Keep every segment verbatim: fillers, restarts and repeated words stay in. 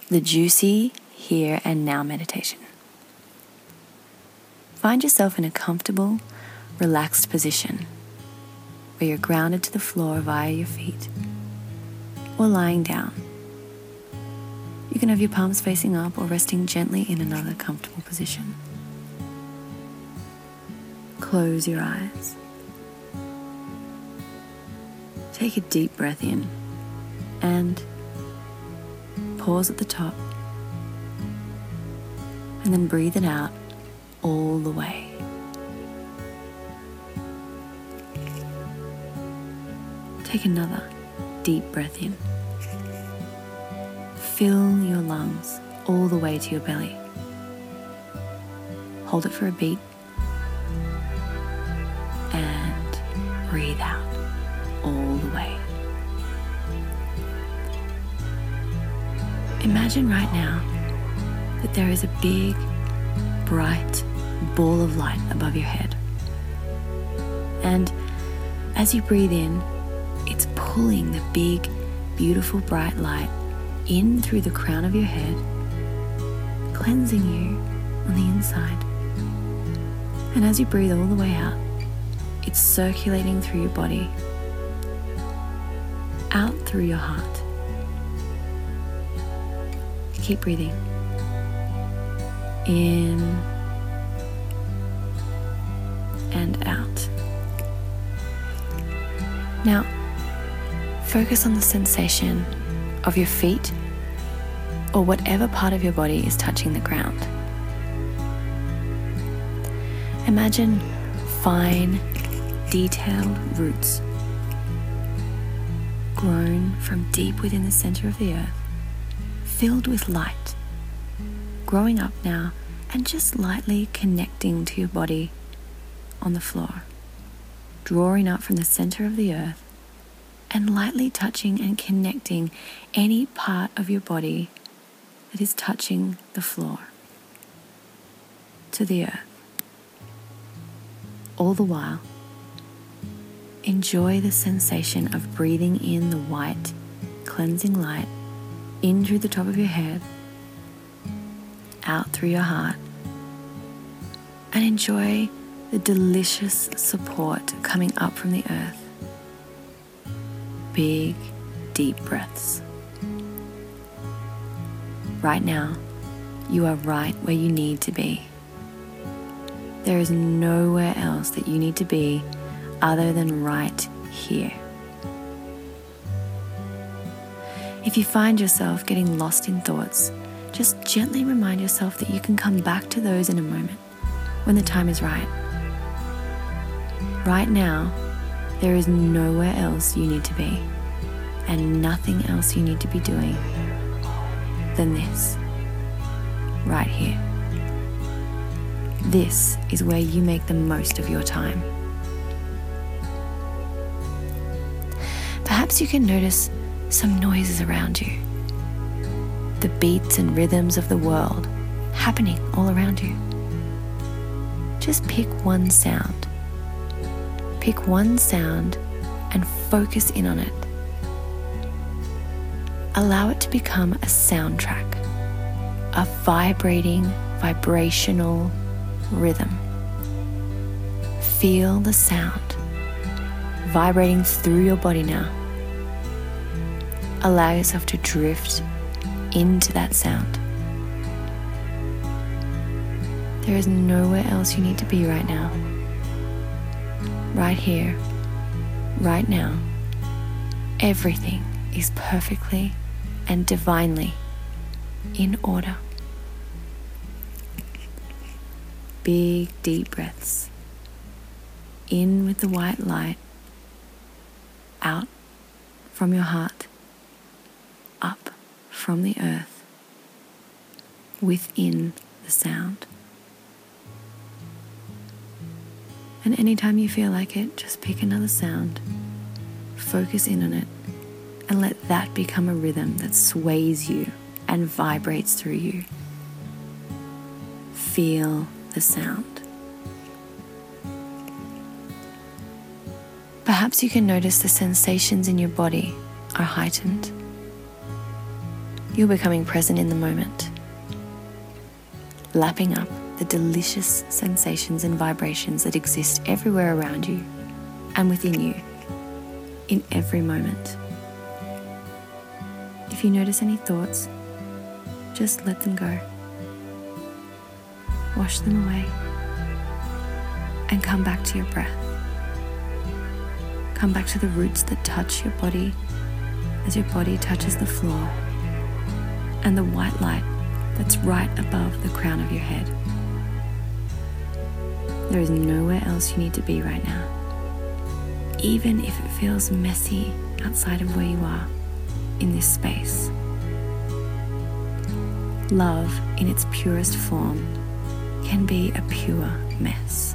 the Juicy Here and Now meditation. Find yourself in a comfortable, relaxed position where you're grounded to the floor via your feet or lying down. You can have your palms facing up or resting gently in another comfortable position. Close your eyes. Take a deep breath in and pause at the top, and then breathe it out all the way. Take another deep breath in. Fill your lungs all the way to your belly. Hold it for a beat and breathe out all the way. Imagine right now that there is a big, bright ball of light above your head. And as you breathe in, it's pulling the big, beautiful, bright light in through the crown of your head, cleansing you on the inside. And as you breathe all the way out, it's circulating through your body, out through your heart. Keep breathing. In and out. Now, focus on the sensation of your feet or whatever part of your body is touching the ground. Imagine fine, detailed roots grown from deep within the center of the earth, filled with light, growing up now and just lightly connecting to your body on the floor, drawing up from the center of the earth and lightly touching and connecting any part of your body that is touching the floor to the earth. All the while, enjoy the sensation of breathing in the white, cleansing light in through the top of your head, out through your heart, and enjoy the delicious support coming up from the earth. Big, deep breaths. Right now, you are right where you need to be. There is nowhere else that you need to be other than right here. If you find yourself getting lost in thoughts, just gently remind yourself that you can come back to those in a moment when the time is right. Right now, there is nowhere else you need to be, and nothing else you need to be doing than this, right here. This is where you make the most of your time. Perhaps you can notice some noises around you, the beats and rhythms of the world happening all around you. Just pick one sound. Pick one sound and focus in on it. Allow it to become a soundtrack, a vibrating, vibrational rhythm. Feel the sound vibrating through your body now. Allow yourself to drift into that sound. There is nowhere else you need to be right now. Right here, right now, everything is perfectly and divinely in order. Big, deep breaths. In with the white light, out from your heart, up from the earth, within the sound. And anytime you feel like it, just pick another sound, focus in on it, and let that become a rhythm that sways you and vibrates through you. Feel the sound. Perhaps you can notice the sensations in your body are heightened. You're becoming present in the moment, lapping up the delicious sensations and vibrations that exist everywhere around you and within you, in every moment. If you notice any thoughts, just let them go. Wash them away and come back to your breath. Come back to the roots that touch your body as your body touches the floor, and the white light that's right above the crown of your head. There is nowhere else you need to be right now. Even if it feels messy outside of where you are in this space. Love in its purest form can be a pure mess.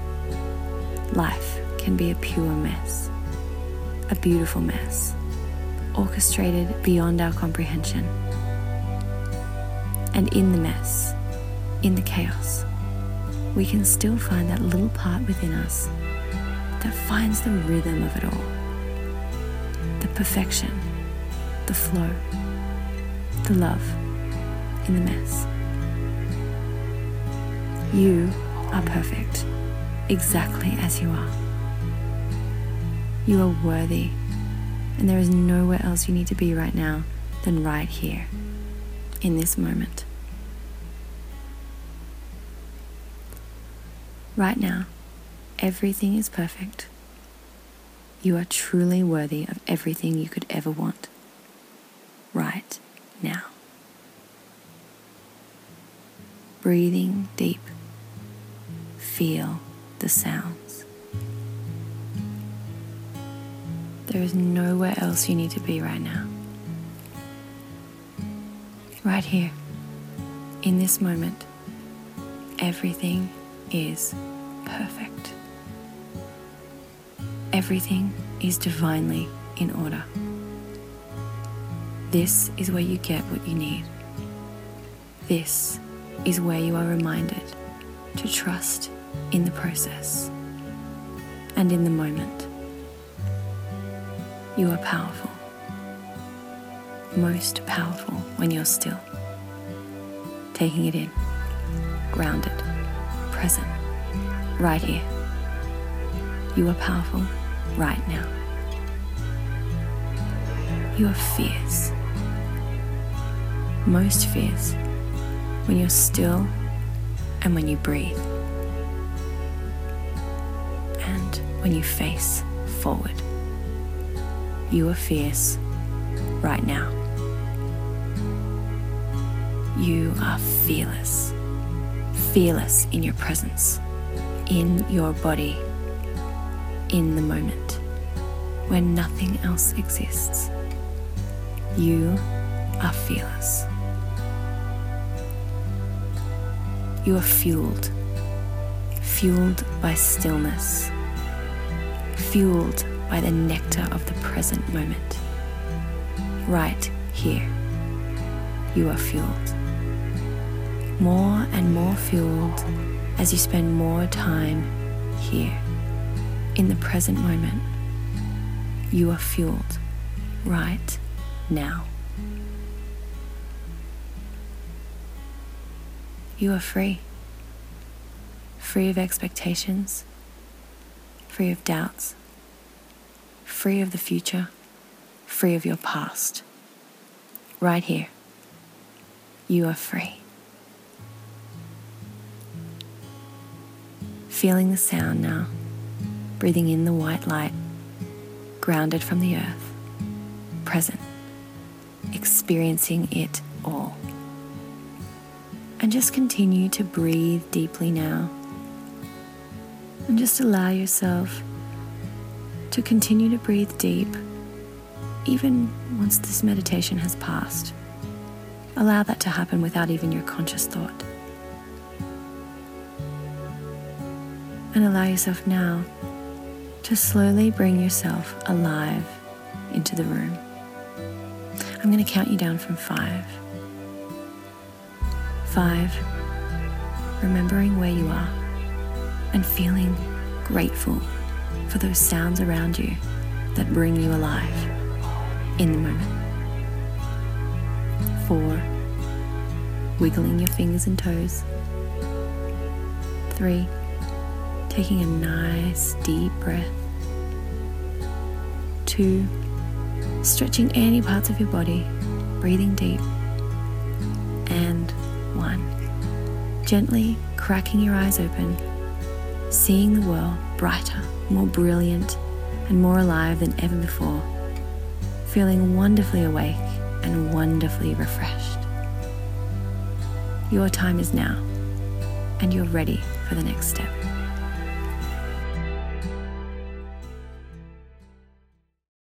Life can be a pure mess, a beautiful mess, orchestrated beyond our comprehension. And in the mess, in the chaos, we can still find that little part within us that finds the rhythm of it all, the perfection, the flow, the love in the mess. You are perfect, exactly as you are. You are worthy, and there is nowhere else you need to be right now than right here, in this moment. Right now, everything is perfect. You are truly worthy of everything you could ever want. Right now. Breathing deep. Feel the sounds. There is nowhere else you need to be right now. Right here, in this moment, everything is perfect. Everything is divinely in order. This is where you get what you need. This is where you are reminded to trust in the process and in the moment. You are powerful. Most powerful when you're still. Taking it in, grounded, present, right here. You are powerful right now. You are fierce. Most fierce when you're still and when you breathe. And when you face forward. You are fierce right now. You are fearless. Fearless in your presence, in your body, in the moment, when nothing else exists. You are fearless. You are fueled, fueled by stillness, fueled by the nectar of the present moment. Right here, you are fueled. More and more fueled as you spend more time here, in the present moment. You are fueled right now. You are free. Free of expectations, free of doubts, free of the future, free of your past. Right here, you are free. Feeling the sound now, breathing in the white light, grounded from the earth, present, experiencing it all. And just continue to breathe deeply now. And just allow yourself to continue to breathe deep, even once this meditation has passed. Allow that to happen without even your conscious thought. And allow yourself now to slowly bring yourself alive into the room. I'm going to count you down from five. Five, remembering where you are and feeling grateful for those sounds around you that bring you alive in the moment. Four, wiggling your fingers and toes. Three, taking a nice deep breath. Two, stretching any parts of your body, breathing deep. And one, gently cracking your eyes open, seeing the world brighter, more brilliant, and more alive than ever before, feeling wonderfully awake and wonderfully refreshed. Your time is now, and you're ready for the next step.